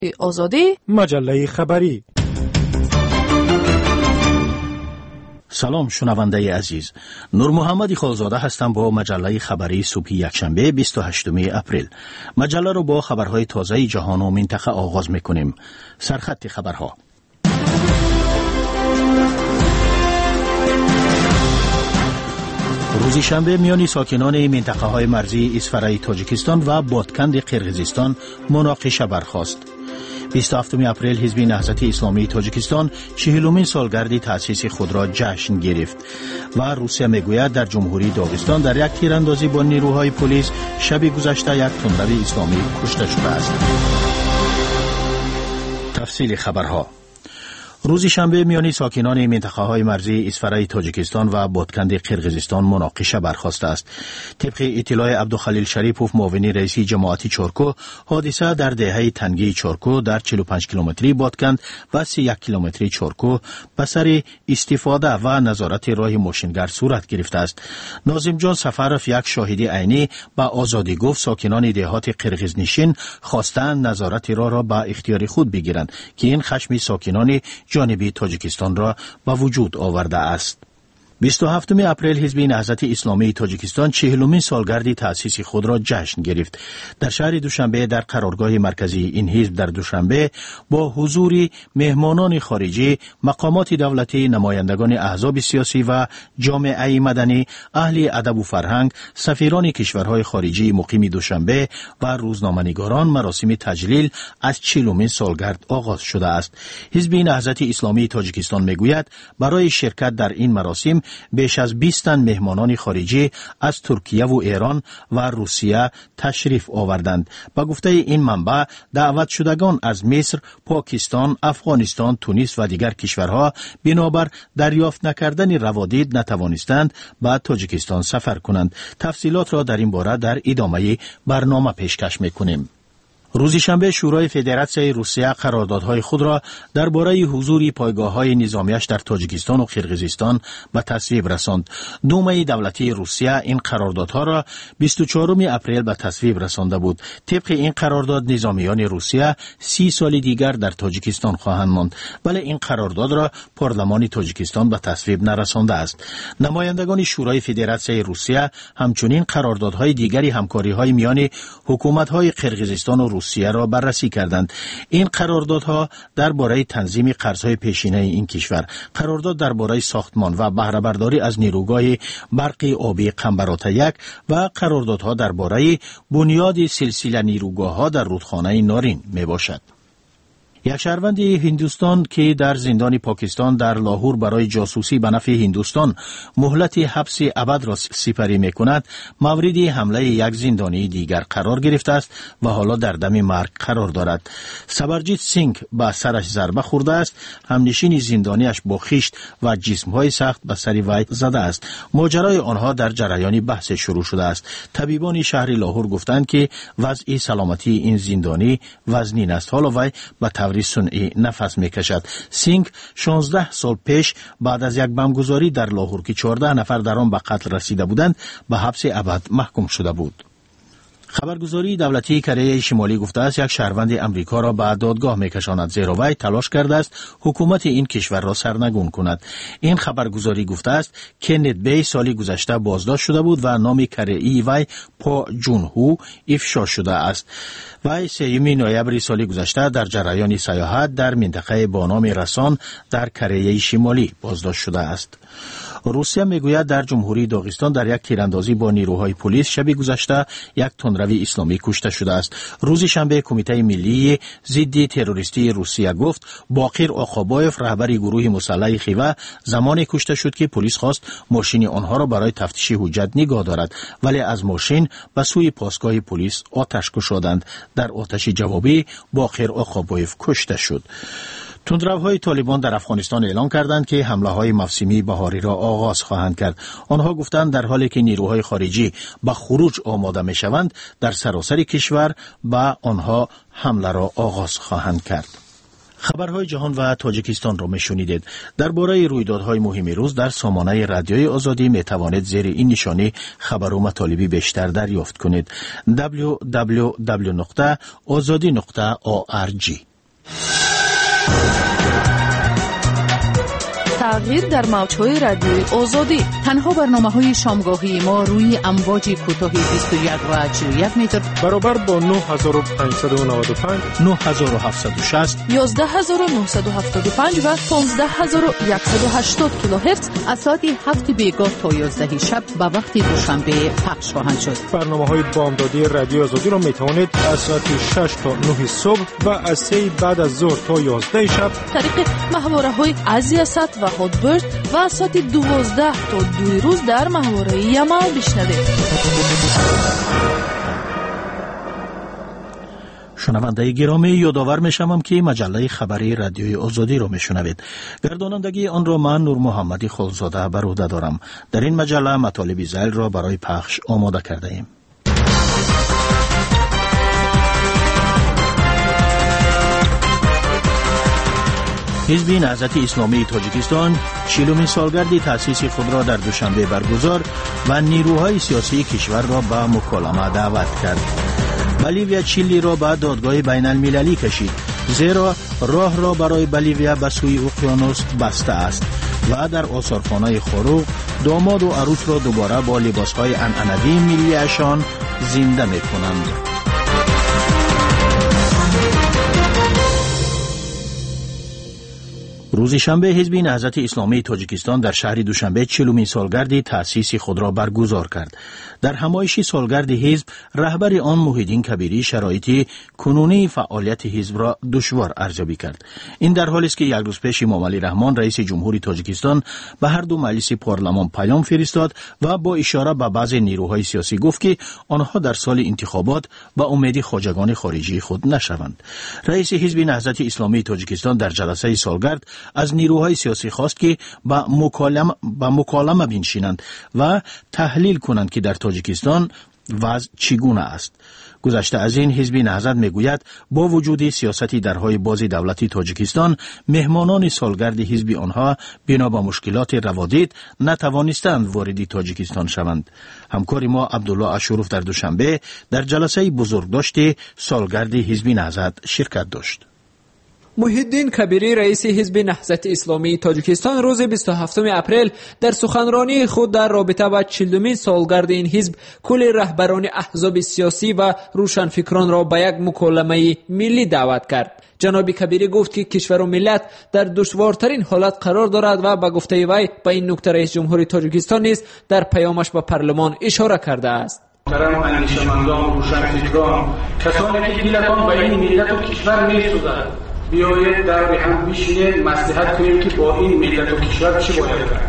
آزادی مجله خبری. سلام شنونده عزیز، نور محمدی خالزاده هستم با مجله خبری صبح یکشنبه 28 اپریل. مجله رو با خبرهای تازه جهان و منطقه آغاز میکنیم. سرخط خبرها. روز شنبه میان ساکنان منطقه های مرزی اسفرای تاجیکستان و بادکند قرقیزستان مناقشه برخاست. 27 اپریل حزب نهضت اسلامی تاجیکستان 40مین سالگرد تأسیس خود را جشن گرفت و روسیه میگوید در جمهوری داغستان در یک تیراندازی با نیروهای پلیس شب گذشته یک تندرو اسلامی کشته شده است. تفصیل خبرها. روز شنبه میان ساکنان منطقه های مرزی اسفرای تاجیکستان و بادکند قرقیزستان مناقشه برخاسته است. طبق اطلاع عبدالخلیل شریپوف معاون رئیس جماعت چارکو، حادثه در دهه تنگی چارکو در 45 کیلومتری بادکند و 31 کیلومتری چارکو به سر استفاده و نظارت راه ماشینگر صورت گرفته است. ناظم جان سفرف یک شاهدی عینی به آزادی گفت ساکنان دهات قرقیزنشین خواستند نظارت راه را به اختیار خود بگیرند که این خشم ساکنان جانبی تاجیکستان را به وجود آورده است. 27 اپریل حزب نهضت اسلامی تاجیکستان 40مین سالگرد تأسیس خود را جشن گرفت. در شهر دوشنبه در قرارگاه مرکزی این حزب در دوشنبه با حضور مهمانان خارجی، مقامات دولتی، نمایندگان احزاب سیاسی و جامعه مدنی، اهل ادب و فرهنگ، سفیران کشورهای خارجی مقیم دوشنبه و روزنامه‌نگاران مراسم تجلیل از 40مین سالگرد آغاز شده است. حزب نهضت اسلامی تاجیکستان میگوید برای شرکت در این مراسم بیش از 20 تن مهمانان خارجی از ترکیه و ایران و روسیه تشریف آوردند. با گفته این منبع دعوت شدگان از مصر، پاکستان، افغانستان، تونس و دیگر کشورها بنابر دریافت نکردن روادید نتوانستند به تاجیکستان سفر کنند. تفصیلات را در این باره در ادامه برنامه پیشکش میکنیم. روز شنبه شورای فدراسیون روسیه قراردادهای خود را درباره حضور پایگاه‌های نظامیش در تاجیکستان و قرقیزستان به تصویب رساند. دومه دولتی روسیه این قراردادها را 24 اپریل به تصویب رسانده بود. طبق این قرارداد نظامیان روسیه 30 سال دیگر در تاجیکستان خواهند ماند، ولی این قرارداد را پارلمان تاجیکستان به تصویب نرسانده است. نمایندگان شورای فدراسیون روسیه همچنین قراردادهای دیگری همکاری‌های میان حکومت‌های قرقیزستان و روسیه را بررسی کردند. این قراردادها درباره تنظیم قرضهای پیشینه این کشور، قرارداد درباره ساختمان و بهره برداری از نیروگاه برقی آبی قنبرات یک و قراردادها درباره بنیاد سلسله نیروگاه‌ها در رودخانه نارین می باشد. یک شهروند هندوستان که در زندان پاکستان در لاهور برای جاسوسی به نفع هندوستان مهلت حبس ابد را سپری می کند، مورد حمله یک زندانی دیگر قرار گرفته است و حالا در دم مرگ قرار دارد. سبرجیت سینگ به سرش ضربه خورده است. همنشین زندانیش با خشت و جسمهای سخت به سر وی زده است. ماجرای آنها در جریان بحث شروع شده است. طبیبان شهر لاهور گفتند که وضع سلامتی این زندانی وزنین است. حالا وی به سنئی نفس میکشد. سینگ 16 سال پیش بعد از یک بمبگذاری در لاهور که 14 نفر در آن به قتل رسیده بودند به حبس ابد محکوم شده بود. خبرگزاری دولتی کره شمالی گفته است یک شهروند امریکا را به دادگاه میکشاند زیرا وی تلاش کرده است حکومت این کشور را سرنگون کند. این خبرگزاری گفته است که کینت بی سالی گذشته بازداشت شده بود و نام کره ای وی پا جون هو افشا شده است. وی 3 نوامبر سال گذشته در جریان سیاحت در منطقه با نام رسان در کره شمالی بازداشت شده است. روسیه میگوید در جمهوری داغستان در یک تیراندازی با نیروهای پلیس شب گذشته یک تندرو اسلامی کشته شده است. روز شنبه کمیته ملی ضد تروریستی روسیه گفت باقر آقابایف رهبر گروه مسلح خیوه زمانی کشته شد که پلیس خواست ماشین آنها را برای تفتیش حجت نگاه دارد، ولی از ماشین به سوی پاسگاه پلیس آتش گشودند. در آتش جوابی باقر آقابایف کشته شد. تندروهای طالبان در افغانستان اعلام کردند که حمله‌های موسمی بهاری را آغاز خواهند کرد. آنها گفتند در حالی که نیروهای خارجی به خروج آماده می‌شوند، در سراسر کشور به آنها حمله را آغاز خواهند کرد. خبرهای جهان و تاجیکستان را میشنیدید. درباره رویدادهای مهم روز در سامانه رادیوی آزادی میتوانید زیر این نشانی خبر و مطالبی بیشتر دریافت کنید. www.azadi.org تغییر در موج‌های رادیوی آزادی. تنها برنامه‌های شامگاهی ما روی امواج کوتاه 21 و 41 متر برابر با 9595 9760 11975 و 15180 کیلوهرتز از ساعت 7 بیگاه تا 11 شب به وقت دوشنبه پخش خواهند شد. برنامه‌های بامدادی رادیو آزادی را می‌توانید از ساعت 6 تا 9 صبح و از 3 بعد از ظهر تا 11 شب طریق محوره‌های ازیاست و هودبرد و از ساعت 12 تا 2 روز در محوره یمال بشنوید. شنونده گرامی، یادآور میشم که مجله خبری رادیوی آزادی را میشنوید. گردانندگی آن را من نور محمدی خلزاده بر عهده دارم. در این مجله مطالب ذیل را برای پخش آماده کرده ایم. حزب نهضت اسلامی تاجیکستان 40مین سالگرد تأسیس خود را در دوشنبه برگزار و نیروهای سیاسی کشور را به مکالمه دعوت کرد. بولیویا چیلی را به دادگاه بین المللی کشید، زیرا راه را برای بولیویا به سوی اقیانوس بسته است و در آثارخانه خروق داماد و عروس را دوباره با لباسهای عنعنوی ملی‌شان زنده می‌کنند. روز شنبه حزب نهضت اسلامی تاجیکستان در شهر دوشنبه 40مین سالگرد تأسیس خود را برگزار کرد. در همایش سالگرد حزب، رهبر آن محیدین کبیری شرایط کنونی فعالیت حزب را دشوار ارزیابی کرد. این در حالی است که یک روز پیش امام علی رحمان رئیس جمهوری تاجیکستان به هر دو مجلس پارلمان پیام فرستاد و با اشاره به بعض نیروهای سیاسی گفت که آنها در سال انتخابات به امید خواجگان خارجی خود نشوند. رئیس حزب نهضت اسلامی تاجیکستان در جلسه سالگرد از نیروهای سیاسی خواست که با مکالمه بنشینند و تحلیل کنند که در تاجیکستان وضع چگونه است. گذشته از این، حزب نهضت میگوید با وجود سیاستی درهای باز دولت تاجیکستان، مهمانان سالگرد حزب آنها بنا به مشکلات روادید نتوانستند وارد تاجیکستان شوند. همکار ما عبدالله اشروف در دوشنبه در جلسه بزرگداشت سالگرد حزب نهضت شرکت داشت. محیدین کبیری رئیس حزب نهضت اسلامی تاجیکستان روز 27 اپریل در سخنرانی خود در رابطه با 40مین سالگرد این حزب کل رهبران احزاب سیاسی و روشنفکران را به یک مکالمه ملی دعوت کرد. جناب کبیری گفت که کشور و ملت در دشوارترین حالت قرار دارد و به گفته وی به این نکته رئیس جمهوری تاجیکستان نیز در پیامش به پارلمان اشاره کرده است. محترم اندیشمندان، روشنفکران، کسانی که دلتان به این ملت و کشور می‌سوزد، بیایید در هم بشینیم مصلحت کنیم که با این ملت و کشور چه باید کرد.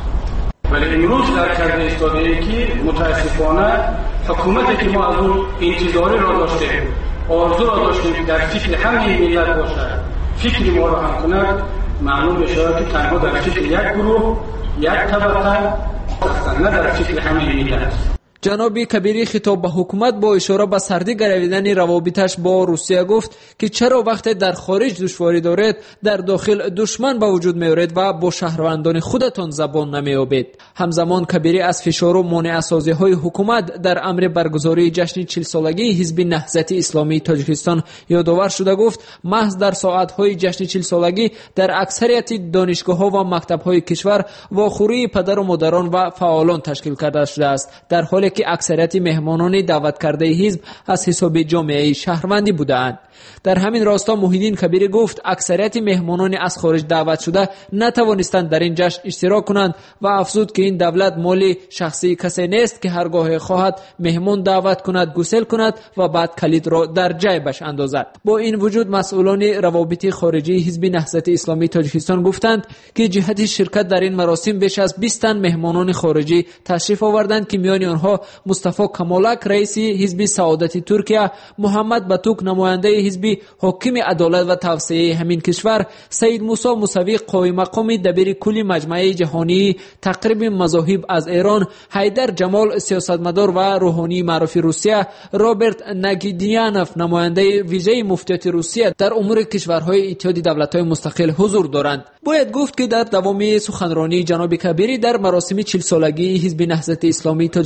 ولی امروز در کرده ایستاده که متاسفانه حکومتی که ما از اون انتظاری را داشتیم، آرزو را داشتیم که در فکر همه ملت باشد، فکر ما را هم کند، معلوم بشود که تنها در فکر یک گروه، یک طبقه هستند، نه در فکر همه ملت. جناب کبیری خطاب به حکومت با اشاره به سردی گرویدن روابطش با روسیه گفت که چرا وقتی در خارج دشواری دارید در داخل دشمن به وجود میارید و با شهروندان خودتان زبان نمیابید. همزمان کبیری از فشار و مانع سازی های حکومت در امر برگزاری جشن 40 سالگی حزب نهضت اسلامی تاجیکستان یادآور شده گفت محض در ساعت های جشن 40 سالگی در اکثریت دانشگاه ها و مکتب های کشور واخوری پدر و مادران و فعالان تشکیل کرده شده است، در حالی که اکثریت مهمانان دعوت کرده حزب از حساب جامعه شهروندی بودند. در همین راستا محیدین کبیری گفت اکثریت مهمانان از خارج دعوت شده نتوانستند در این جشن اشتراک کنند و افزود که این دولت مال شخصی کسی نیست که هرگاه خواهد مهمان دعوت کند، گسل کند و بعد کلید را در جیبش اندازد. با این وجود مسئولان روابط خارجی حزب نهضت اسلامی تاجیکستان گفتند که جهت شرکت در این مراسم بیش از 20 تن مهمانان خارجی تشریف آوردند که میان آنها مصطفی کمالک رئیس حزب سعادت ترکیه، محمد باتوک نماینده حزب حاکم عدالت و توسعه همین کشور، سید موسی موسوی قائم مقام دبیر کل مجمع جهانی تقریب مذاهب از ایران، حیدر جمال سیاستمدار و روحانی معروف روسیه، رابرت نگیدیانوف نماینده ویژه مفتیات روسیه در امور کشورهای اتحاد دولت‌های مستقل حضور دارند. باید گفت که در دوام سخنرانی جناب کبیری در مراسم 40 سالگی حزب نهضت اسلامی تاجیکستان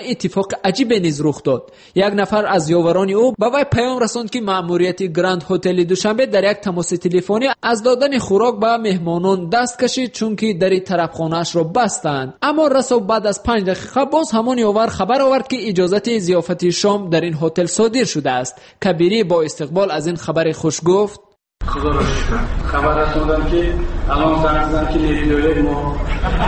اتفاق عجیب نیز رخ داد. یک نفر از یاوران او به وی پیام رساند که مأموریت گراند هتل دوشنبه در یک تماس تلفنی از دادن خوراک به مهمانان دست کشید چون که در طرف خانه‌اش را بستند. اما رسا بعد از 5 دقیقه باز همان یاور خبر آورد که اجازت ضیافت شام در این هتل صادر شده است. کبیری با استقبال از این خبر خوش گفت: خبر رسوندن که الان زنگ زدن که نیروی ما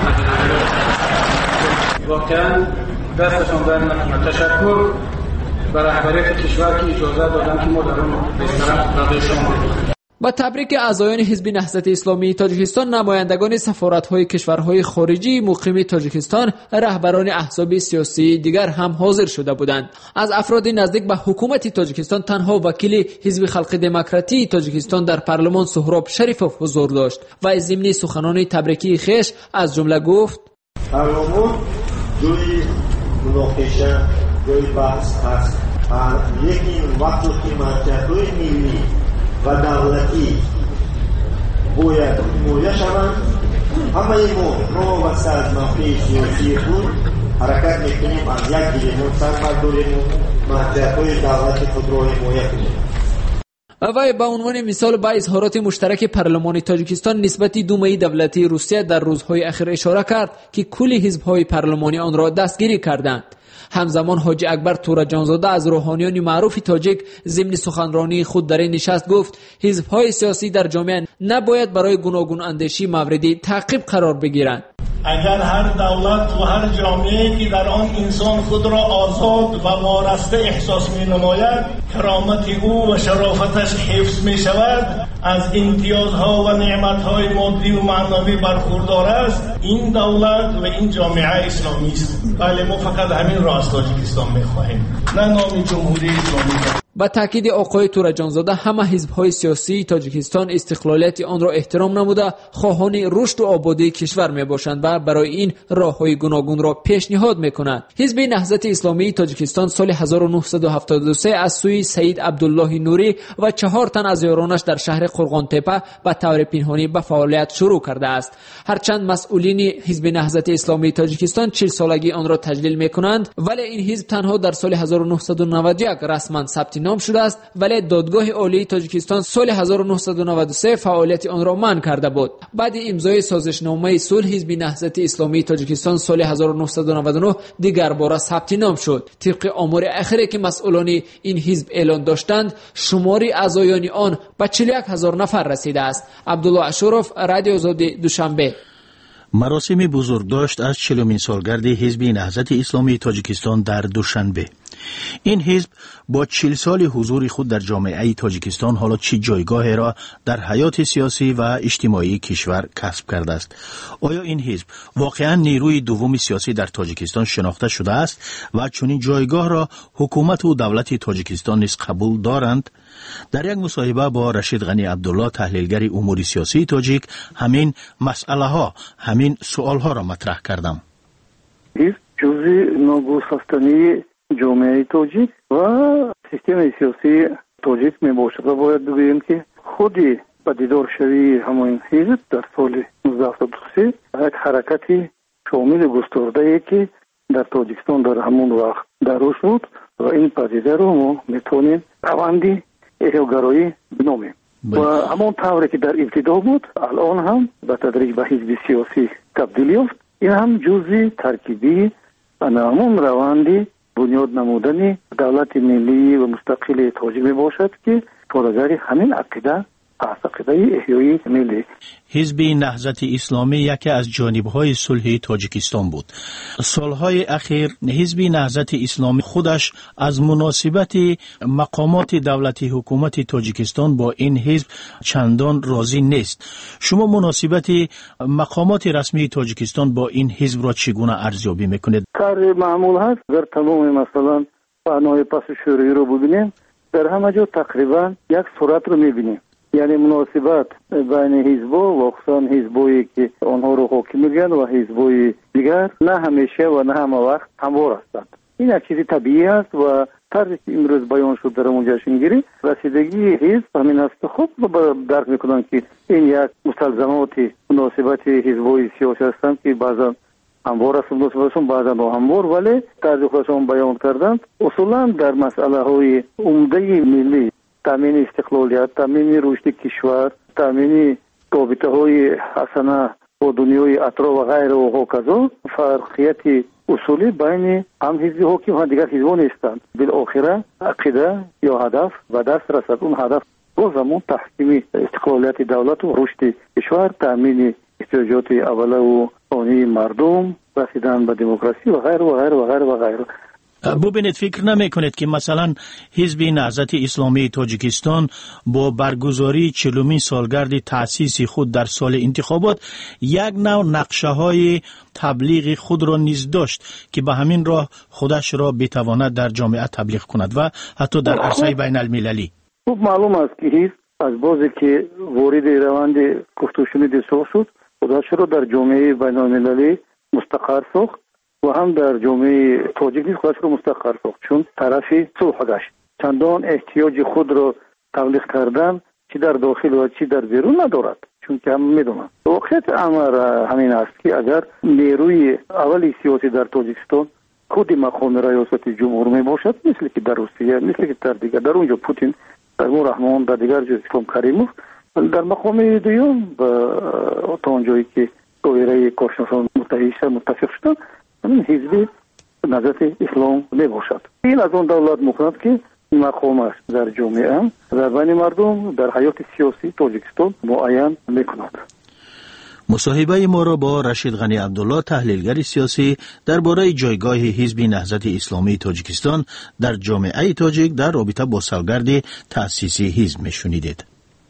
واقعا دستشان در نکنه. تشکر بر رهبریت کشور که اجازه دادن که ما در اون رسانه شما با تبریک اعضایان حزب نهضت اسلامی تاجیکستان، نمایندگان سفارت‌های کشورهای خارجی مقیم تاجیکستان، رهبران احزاب سیاسی دیگر هم حاضر شده بودند. از افراد نزدیک به حکومت تاجیکستان تنها وکیل حزب خلق دموکراتی تاجیکستان در پارلمان سهراب شریفوف حضور داشت و از ضمن سخنان تبریکی خویش از جمله گفت: پارلمان جوی مناقشه، جوی بحث هست. یکی وقتی که مرکزهای ملی و دولتی باید حمایه شوند، همه ما و از موقع سیاسی خود حرکت میکنیم از یک دیگه سر برداریم و مرکزهای دولتی خود را حمایه کنیم. و به عنوان مثال به اظهارات مشترک پارلمان تاجیکستان نسبت دومه دولتی روسیه در روزهای اخیر اشاره کرد که کل حزب‌های پارلمانی آن را دستگیری کردند. همزمان حاجی اکبر تورجانزاده از روحانیان معروف تاجیک ضمن سخنرانی خود در این نشست گفت: حزب‌های سیاسی در جامعه نباید برای گوناگون اندیشی مورد تعقیب قرار بگیرند. اگر هر دولت و هر جامعه‌ای که در آن انسان خود را آزاد و وارسته احساس می‌نماید، کرامت او و شرافتش حفظ می‌شود، از امتیازها و نعمت‌های مادی و معنوی برخوردار است، این دولت و این جامعه اسلامی است. بله، ما فقط همین را از تاجیکستان می‌خواهیم، نه نام جمهوری اسلامی. با تاکید آقای تورجانزاده، همه حزب‌های سیاسی تاجیکستان استقلالیت آن را احترام نموده خواهان رشد و آبادی کشور میباشند و برای این راه‌های گوناگون را پیشنهاد میکنند. حزب نهضت اسلامی تاجیکستان سال 1973 از سوی سید عبدالله نوری و 4 تن از یارانش در شهر قرغان‌تپه به طور پنهانی به فعالیت شروع کرده است. هرچند مسئولین حزب نهضت اسلامی تاجیکستان 40 سالگی آن را تجلیل میکنند، ولی این حزب تنها در سال 1991 رسما ثبت نام شده است، ولی دادگاه عالی تاجیکستان سال 1993 فعالیت آن را منع کرده بود. بعد امضای سازشنامه صلح حزب نهضت اسلامی تاجیکستان سال 1999 دیگر بار ثبت نام شد. طبق آمار اخیری که مسئولان این حزب اعلان داشتند، شمار اعضایان آن به 41,000 نفر رسیده است. عبدالله اشرف، رادیو آزادی، دوشنبه. مراسم بزرگداشت از 40مین سالگرد حزب نهضت اسلامی تاجیکستان در دوشنبه. این حزب با 40 سال حضور خود در جامعه تاجیکستان حالا چه جایگاهی را در حیات سیاسی و اجتماعی کشور کسب کرده است؟ آیا این حزب واقعا نیروی دوم سیاسی در تاجیکستان شناخته شده است و چنین جایگاه را حکومت و دولت تاجیکستان نیز قبول دارند؟ در یک مصاحبه با رشید غنی عبدالله، تحلیلگر امور سیاسی تاجیک، همین مسئله ها، همین سوال ها را مطرح کردم. حزب جزء ناگسستنی جامعه تاجیک و سیستم سیاسی تاجیک می باشد و باید بگوییم که خودی پدیدار شوی همین حزب در سال 1973 یک حرکتی شامل گسترده ای که در تاجیکستان در همون وقت درو شد و این پدیده رو ما میتونیم روندی احیاگرایی بنامیم و همون طوری که در ابتدا بود الان هم به تدریج به حزب سیاسی تبدیل یافت. این هم جزئی ترکیبی همون روندی بنیاد نمودن دولت ملی و مستقل تاجیک می باشد که پایدار همین عقیده است، عقیده احیای ملی. حزب نهضت اسلامی یکی از جانبهای صلح تاجیکستان بود. سالهای اخیر حزب نهضت اسلامی خودش از مناسبت مقامات دولتی حکومت تاجیکستان با این حزب چندان راضی نیست. شما مناسبت مقامات رسمی تاجیکستان با این حزب را چگونه ارزیابی میکنید؟ کار معمول هست. در تمام مثلا پانوی پس شوری رو ببینیم، در همه جا تقریبا یک صورت رو میبینیم، یعنی مناسبت بین حزب‌ها و خصوصا حزبایی که آنها رو حاکم میگن و حزبای دیگر نه همیشه و نه همه وقت هموار هستند. این یک چیز طبیعی است و طرزی که امروز بیان شد در اون جشنگیری رسیدگی حزب همین است. خوب درک میکنن که این یک مستلزمات مناسبت حزبای سیاسی هستند که بعضا هموار است دوستان بعضا هموار ولی طرز خودشون بیان کردند اصولا در مسئله های عمده ملی تامین استقلالیت، تامین رشد کشور، تامین رابطه های حسنه با دنیای اطراف و غیره و هکذا فرقیت اصولی بین هم حزب حاکم و دیگر حزب‌ها نیستند. بالاخره عقیده یا هدف و دست رسد اون هدف با زمان تحکیم استقلالیت دولت و رشد کشور، تامین احتیاجات اوله و ثانی مردم، رسیدن به دموکراسی و غیره و غیره و غیره و غیره. ببینید فکر نمی کنید که مثلا حزب نهضت اسلامی تاجیکستان با برگزاری 40مین سالگرد تأسیس خود در سال انتخابات یک نوع نقشه های تبلیغ خود را نیز داشت که به همین راه خودش را بتواند در جامعه تبلیغ کند و حتی در عرصه بین المللی. خوب معلوم است که حزب از بازی که وارد روند گفتگوشنید شد خودش را در جامعه بین المللی مستقر ساخت و هم در جامعه تاجیک نیز خودش را مستقر ساخت چون طرفی صلح گشت. چندان احتیاج خود را تبلیغ کردن چی در داخل و چی در بیرون ندارد چون که هم میدونند. واقعیت امر همین است که اگر نیروی اولی سیاسی در تاجیکستان خود مقام ریاست جمهور می باشد مثل که در روسیه، مثل که در دیگر در اونجا پوتین، در رحمان، در دیگر جای اسلام کریموف، در مقام دوم تا اونجایی که دایره کارشناسان متفق شدن حزب نهضت اسلام می باشد. این از اون دولت میکند که مقام است در جامعه در بین مردم در حیات سیاسی تاجیکستان معین میکند. مصاحبه ما را با رشید غنی عبدالله تحلیلگر سیاسی درباره جایگاه حزب نهضت اسلامی تاجیکستان در جامعه تاجیک در رابطه با سالگرد تأسیس حزب میشنیدید.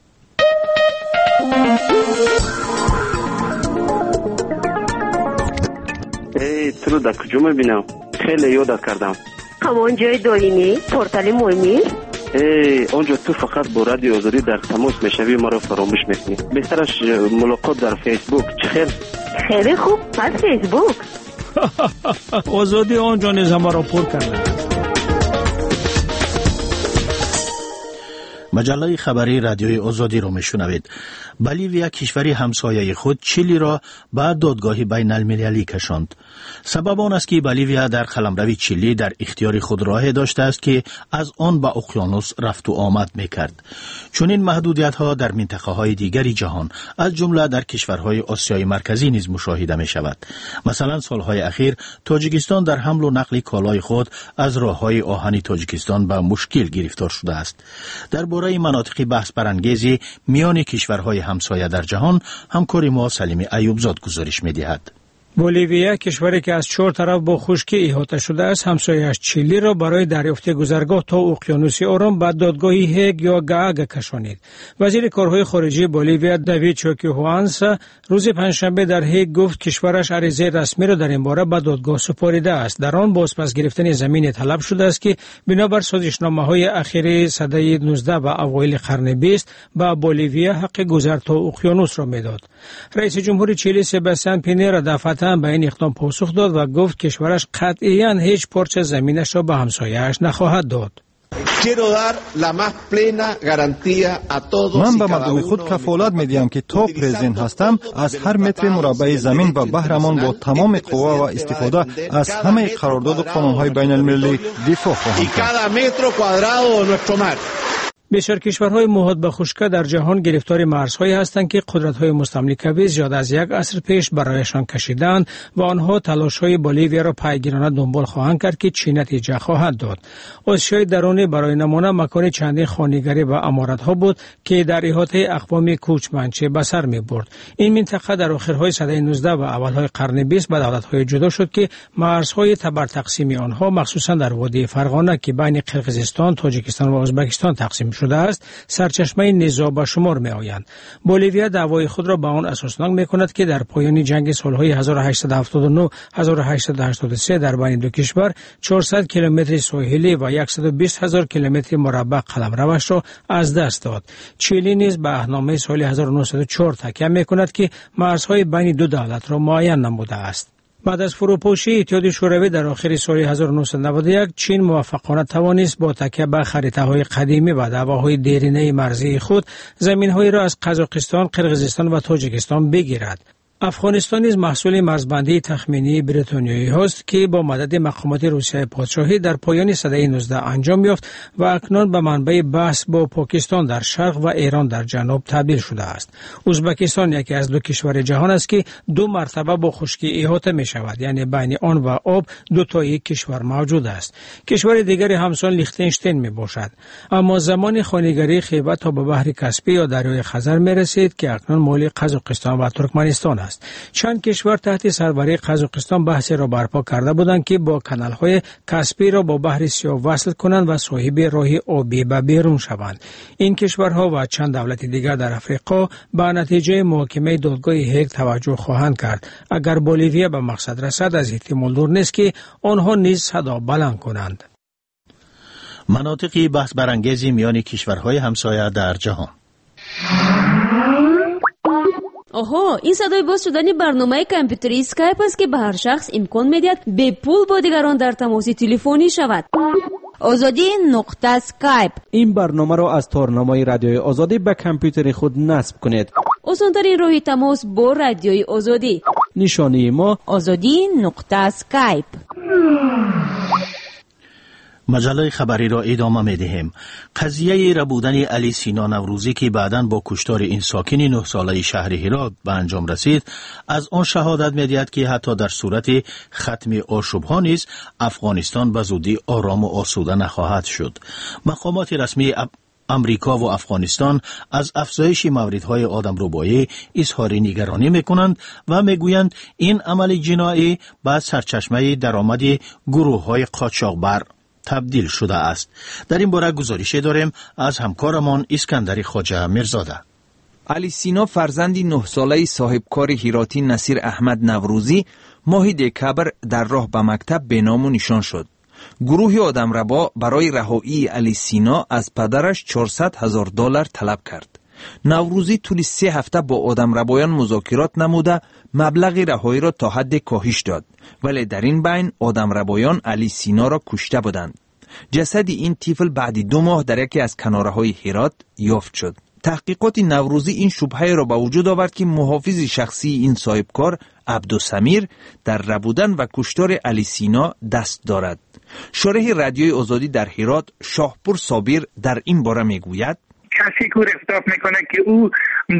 تو رو در کجا میبینم؟ خیلی یاد کردم. همون جای دارینی؟ پورتال مهمی؟ اونجا تو فقط با رادیو آزادی در تماس میشوی ما رو فراموش میکنی. بهترش ملاقات در فیسبوک. چه خیر؟ خیلی خوب. از فیسبوک آزادی آنجا نیز ما را پر کرده. مجله خبری رادیوی آزادی را میشنوید. بولیویا کشوری همسایه خود چیلی را به دادگاه بین المللی کشاند. سبب آن است که بولیویا در قلمرو چیلی در اختیار خود راه داشته است که از آن به اقیانوس رفت و آمد میکرد. چون این محدودیت ها در منطقه های دیگری جهان از جمله در کشورهای آسیای مرکزی نیز مشاهده می شود. مثلا سالهای اخیر تاجیکستان در حمل و نقل کالای خود از راههای آهنی تاجیکستان به مشکل گرفتار شده است. درباره مناطق بحث برانگیزی میان کشورهای همسایه در جهان همکار ما سلیم ایوبزاد گزارش می‌دهد. بولیویا کشوری که از 4 طرف با خشکی احاطه شده است همسایه‌اش چیلی را برای دریافت گذرگاه تا اقیانوس آرام به دادگاه هگ یا گاگ کشانید. وزیر کارهای خارجه بولیویا دیوید چوکیهوانس روز پنجشنبه در هگ گفت کشورش عریضه رسمی را در این باره به دادگاه سپارده است. در آن بازپس گرفتن زمین طلب شده است که بنابر سازشنامه‌های اخیر سده 19 و اوایل قرن 20 به بولیویا حق گذر تا اقیانوس را میداد. رئیس جمهور چیلی سباستیان پینیرا دفعتاً به این اقدام پاسخ داد و گفت کشورش قطعاً هیچ پارچه زمینش را به همسایه‌اش نخواهد داد. من به مردم خود کفالت میدیم که تا پرزیدنت هستم از هر متر مربع زمین و بهرمان با تمام قوا و استفاده از همه قرارداد و قانون‌های بین المللی دفاع خواهم کرد. بسیار کشورهای محاط به خشکی در جهان گرفتار مرزهایی هستند که قدرت‌های مستملکه زیاد از یک عصر پیش برایشان کشیدند و آنها تلاش‌های بولیویا را پیگیرانه دنبال خواهند کرد که چی نتیجه خواهد داد. آسیای درونی برای نمونه مکان چندین خانگری و عمارت‌ها بود که در احاطه اقوام کوچمنچه به سر می‌برد. این منطقه در آخرهای سده 19 و اول‌های قرن 20 به دولت‌های جدا شد که مرزهای تبر تقسیم آنها مخصوصاً در وادی فرغانه که بین قرقیزستان، تاجیکستان و ازبکستان تقسیم شده است سرچشمه نزاع به شمار می آیند. بولیویا دعوای خود را به آن اساسناک می کند که در پایان جنگ سالهای 1879 1883 در بین دو کشور 400 کیلومتر ساحلی و 120,000 کیلومتر مربع قلمروش را از دست داد. چیلی نیز به اهنامه سال 1904 تکیه می کند که مرزهای بین دو دولت را معین نموده است. بعد از فروپاشی اتحاد شوروی در آخر سال 1991 چین موفقانه توانست با تکیه بر خریطه‌های قدیمی و دعواهای دیرینه مرزی خود زمین‌هایی را از قزاقستان، قرقیزستان و تاجیکستان بگیرد. افغانستان نیز محصول مرزبندی تخمینی بریتانیایی است که با مدد مقامات روسیه پادشاهی در پایان سده 19 انجام یافت و اکنون به منبع بحث با پاکستان در شرق و ایران در جنوب تبدیل شده است. ازبکستان یکی از دو کشور جهان است که 2 مرتبه با خشکی احاطه می شود، یعنی بین آن و آب 2 تا 1 کشور موجود است. کشور دیگری همسان لیختنشتین می باشد. اما زمان خانگری خیبر تا به بحر کاسپی یا دریای خزر می رسید که اکنون مال قزاقستان و ترکمنستان است. چند کشور تحت سربری قزاقستان بحث را برپا کرده بودند که با کانال‌های کاسپی را با بحر سیاه وصل کنند و صاحب راه آبی به بیرون شوند. این کشورها و چند دولت دیگر در افریقا به نتیجه محاکمه دادگاه هگ توجه خواهند کرد. اگر بولیویا به مقصد رسد، از احتمال دور نیست که آنها نیز صدا بلند کنند. مناطقی بحث برانگیزی میان کشورهای همسایه در جهان. این صدای باز شدن برنامه کامپیوتری اسکایپ است که به هر شخص امکان می‌دهد به پول با دیگران در تماس تلفنی شود. azadi.skype. این برنامه را از تارنامه رادیوی آزادی به کامپیوتر خود نصب کنید. آسان‌ترین راه تماس با رادیوی آزادی. نشانی ما azadi.skype. مجله خبری را ادامه می دهیم. قضیه ربودن علی سینا نوروزی که بعداً با کشتار این ساکن 9 ساله شهر هرات به انجام رسید، از آن شهادت می دهد که حتی در صورت ختم آشوب‌ها نیز افغانستان به زودی آرام و آسوده نخواهد شد. مقامات رسمی امریکا و افغانستان از افزایش موردهای آدمربایی اظهار نگرانی میکنند و میگویند این عمل جنایی به سرچشمه درآمد گروه‌های قاچاقبر تبدیل شده است. در این باره گزارشی داریم از همکارمان اسکندر خواجه میرزاده. علی سینا فرزند 9 ساله صاحبکار هراتی نصیر احمد نوروزی ماه دکبر در راه به مکتب به نام و نشان شد. گروه آدمربا برای رهایی علی سینا از پدرش $400,000 طلب کرد. نوروزی طول 3 هفته با آدمربایان مذاکرات نموده مبلغ رهایی را تا حد کاهش داد، ولی در این بین آدمربایان علی سینا را کشته بودند. جسد این طفل بعد 2 ماه در یکی از کناره‌های هرات یافت شد. تحقیقات نوروزی این شبهه را به وجود آورد که محافظ شخصی این صاحبکار عبدالسمیر در ربودن و کشتار علی سینا دست دارد. شارح رادیوی آزادی در هرات شاهپور صابر در این باره میگوید: کسی که رفتار میکنه که او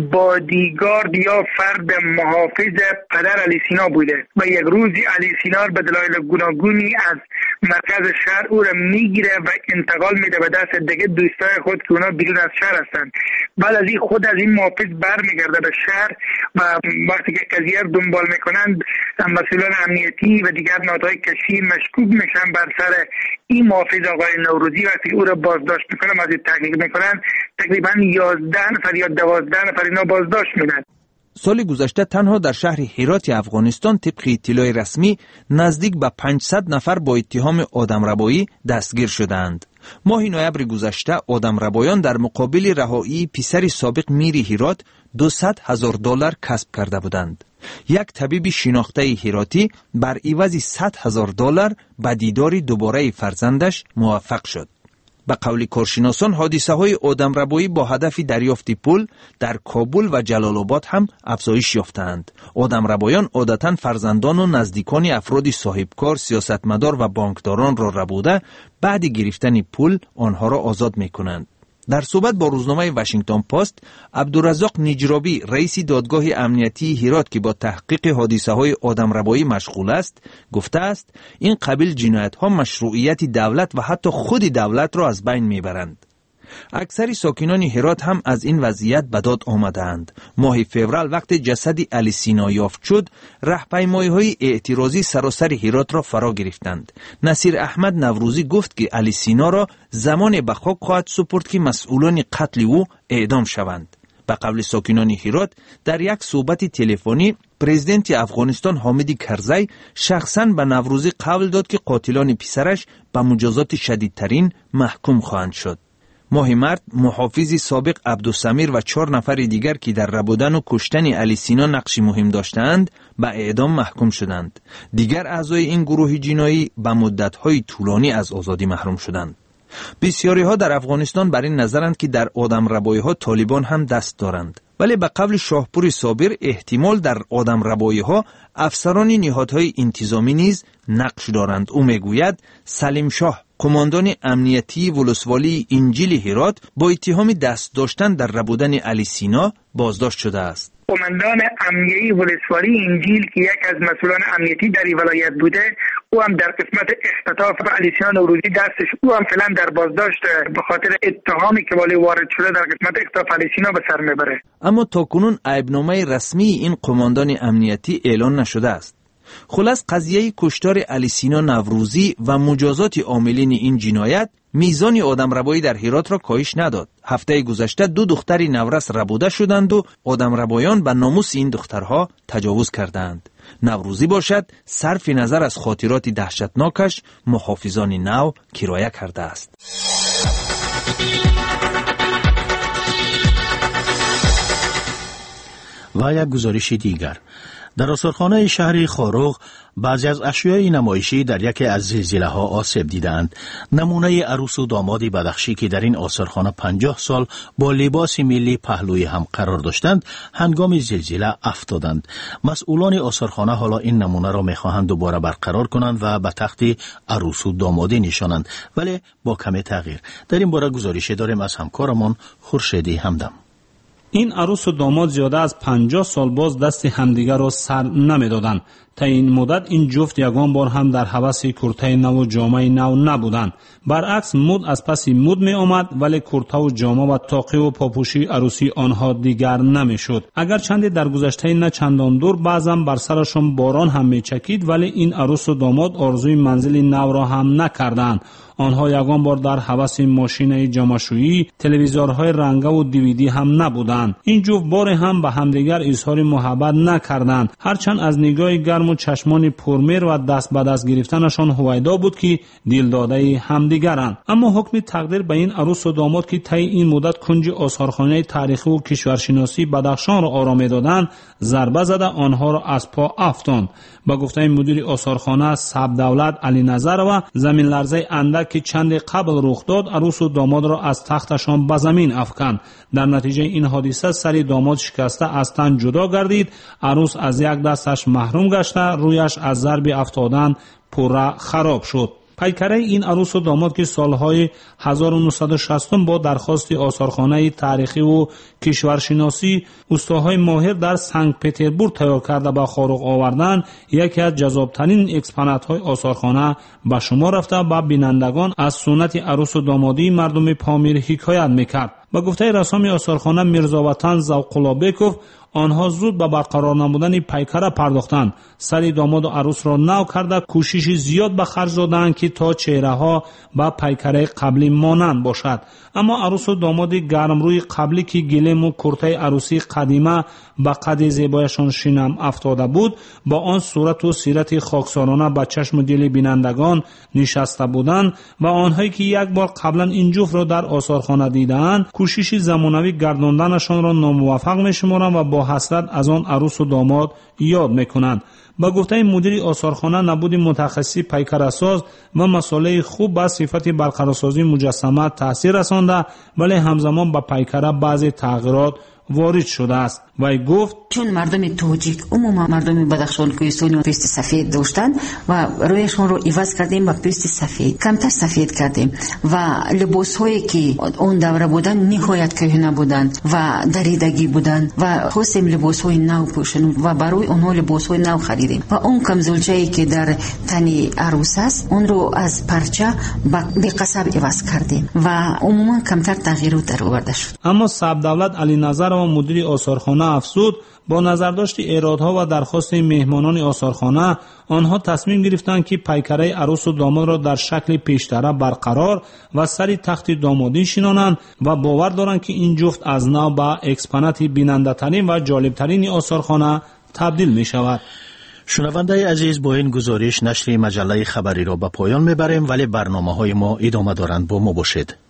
بادیگارد یا فرد محافظ پدر علی سینا بوده و یک روزی علی سینا به دلایل گوناگونی از مرکز شهر او را میگیره و انتقال میده به دست دیگه دوستای خود که اونا بیرون از شهر هستند. بعد از این خود از این محافظ برمیگرده به شهر و وقتی که قضیه رو دنبال میکنند مسئولان امنیتی و دیگر نهادهای کشفی مشکوک میشن بر سر این محافظ آقای نوروزی. وقتی او را بازداشت میکنن از این تحقیق میکنن تقریبا 11 نفر یا 12 نفر اینا بازداشت میدن. سال گذشته تنها در شهر هرات افغانستان طبق اطلاع رسمی نزدیک به 500 نفر با اتهام آدمربایی دستگیر شدند. ماه نوامبر گذشته آدمربایان در مقابل رهایی پسر سابق میر هرات $200,000 کسب کرده بودند. یک طبیب شناخته هراتی بر عوض $100,000 به دیدار دوباره فرزندش موفق شد. به قول کارشناسان حادثه های آدمربایی با هدف دریافت پول در کابل و جلال آباد هم افزایش یافتند. آدمربایان عادتاً فرزندان و نزدیکان افراد صاحبکار، سیاستمدار و بانکداران را ربوده بعد گرفتن پول آنها را آزاد می کنند. در صحبت با روزنامه واشنگتن پست، عبدالرزاق نجرابی رئیس دادگاه امنیتی هرات که با تحقیق حادثه های آدمربایی مشغول است گفته است این قبیل جنایت ها مشروعیت دولت و حتی خود دولت را از بین میبرند. اکثر ساکنان هرات هم از این وضعیت به داد آمدند. ماه فوریه وقت جسد علی سینا یافت شد، راهپیمایی‌های اعتراضی سراسر هرات را فرا گرفتند. نصیر احمد نوروزی گفت که علی سینا را زمان به خاک خواهد سپرد که مسئولان قتل او اعدام شوند. به قول ساکنان هرات در یک صحبت تلفنی پرزیدنت افغانستان حامد کرزی شخصاً به نوروزی قول داد که قاتلان پسرش به مجازات شدیدترین محکوم خواهند شد. ماه مارس محافظ سابق عبدالسمیر و 4 نفر دیگر که در ربودن و کشتن علی سینا نقشی مهم داشتند به اعدام محکوم شدند. دیگر اعضای این گروه جنایی به مدت‌های طولانی از آزادی محروم شدند. بسیاری ها در افغانستان بر این نظرند که در آدمربایی ها طالبان هم دست دارند. ولی به قول شاهپور صابر احتمال در آدم ربایی ها افسران نهادهای انتظامی نیز نقش دارند. او میگوید سلیم شاه قماندان امنیتی ولسوالی انجیل هرات با اتهام دست داشتن در ربودن علی سینا بازداشت شده است. قماندان امنیتی ولسوالی انجیل که یک از مسئولان امنیتی در این ولایت بوده، او هم در قسمت اختطاف به علی سینا نوروزی دستش، او هم فعلا در بازداشت به خاطر اتهامی که ولی وارد شده در قسمت اختطاف علی سینا به سر میبره. اما تاکنون عیبنامه رسمی این قماندان امنیتی اعلان نشده است. خلاص قضیه کشتار علی سینا نوروزی و مجازات عاملین این جنایت میزان آدمربایی در هرات را کاهش نداد. هفته گذشته 2 دختر نورس ربوده شدند و آدمربایان به ناموس این دخترها تجاوز کردند. نوروزی باشد صرف نظر از خاطرات دهشتناکش محافظان نو کرایه کرده است. و یک گزارش دیگر، در آثارخانه شهر خاروغ بعضی از اشیای نمایشی در یکی از زلزله ها آسیب دیدند. نمونه عروس و دامادی بدخشی که در این آثارخانه 50 سال با لباس ملی پهلوی هم قرار داشتند هنگام زلزله افتادند. مسئولان آثارخانه حالا این نمونه را میخواهند دوباره برقرار کنند و به تخت عروس و دامادی نشانند، ولی با کمی تغییر. در این باره گزارش داریم از همکارمان خورشیدی همدم. این عروس و داماد زیاده از 50 سال باز دست همدیگر را سر نمیدادند. تا این مدت این جفت یگان بار هم در هوس کرته نو و جامه نو نبودند. برعکس مد از پس مد می آمد، ولی کرته و جامه و تاقی و پاپوشی عروسی آنها دیگر نمی شد. اگر چندی در گذشته نه چندان دور بعضم بر سرشون باران هم می چکید، ولی این عروس و داماد آرزوی منزل نو را هم نکردند. آنها یگان بار در هوس ماشین جمع‌شویی، تلویزیون‌های رنگه و دیویدی هم نبودند. این جفت بار هم به همدیگر اظهار محبت نکردند، هرچند از نگاه گرم و چشمان پرمیر و دست به دست گرفتنشان هویدا بود که دلداده همدیگرند. اما حکم تقدیر به این عروس و داماد که طی این مدت کنج آثارخانه تاریخی و کشورشناسی بدخشان را آرام دادند، ضربه زده آنها را از پا افتاند. با گفته مدیر آثارخانه صبدولت علی نظر و زمین لرزه اندک که چند قبل رخ داد، عروس و داماد را از تختشان به زمین افکند. در نتیجه این حادثه سر داماد شکسته از تن جدا گردید. عروس از یک دستش محروم گشته، رویش از ضرب افتادن پوره خراب شد. پیکره این عروس و داماد که سالهای 1960 با درخواست آثارخانه تاریخی و کشورشناسی استادهای ماهر در سنت پترزبورگ تیار کرده به خاروغ آوردن، یکی از جذابترین اکسپونات‌های آثارخانه به شما رفته و بینندگان از سنت عروس و دامادی مردم پامیر حکایت میکرد. با گفته رسام آثارخانه میرزاوطن ذوق‌الله آنها زود به برقرار نمودن پیکره پرداختند. سر داماد و عروس را نو کرده کوشش زیاد به خرج دادند که تا چهره ها به پیکره قبلی مانند باشد. اما عروس و داماد گرم روی قبلی که گلیم و کرته عروسی قدیمه به قد زیبایشان شینم افتاده بود، با آن صورت و سیرت خاکسارانه به چشم دل بینندگان نشسته بودند و آنهایی که یک بار قبلا این جفت را در آثارخانه دیدند کوشش زمانوی گرداندنشان را ناموفق می‌شمارند و با حسرت از آن عروس و داماد یاد میکنند. با گفته مدیر آثارخانه نبود متخصصی پیکره‌ساز و مسئله خوب به صفت برقرارسازی مجسمه تاثیر رسانده، ولی همزمان به پیکره بعضی تغییرات وارد شده است. وی گفت چون مردم تاجیک عموما مردم بدخشان کوهستانی پوست سفید داشتند و رویشون رو عوض کردیم به پوست سفید، کمتر سفید کردیم و لباس‌هایی که اون دوره بودن نهایت کهنه بودند و دریدگی بودند و خواستیم لباس‌های نو پوشانیم و برای اونها لباس‌های نو خریدیم و اون کمزولچه‌ای که در تن عروس است اون رو از پرچه به قصب عوض کردیم و عموما کمتر تغییرات در آورده شد. اما صبدولت علی نظر و مدیر آثارخانه افزود با نظرداشت ایرادها و درخواست مهمانان آثارخانه آنها تصمیم گرفتند که پیکره عروس و داماد را در شکل پیشتر برقرار و سر تخت دامادی شینانند و باور دارند که این جفت از نو به اکسپونات بیننده ترین و جالب ترین آثارخانه تبدیل می شود. شنونده عزیز، با این گزارش نشر مجله خبری را به پایان میبریم، ولی برنامه های ما ادامه دارند. با ما باشید.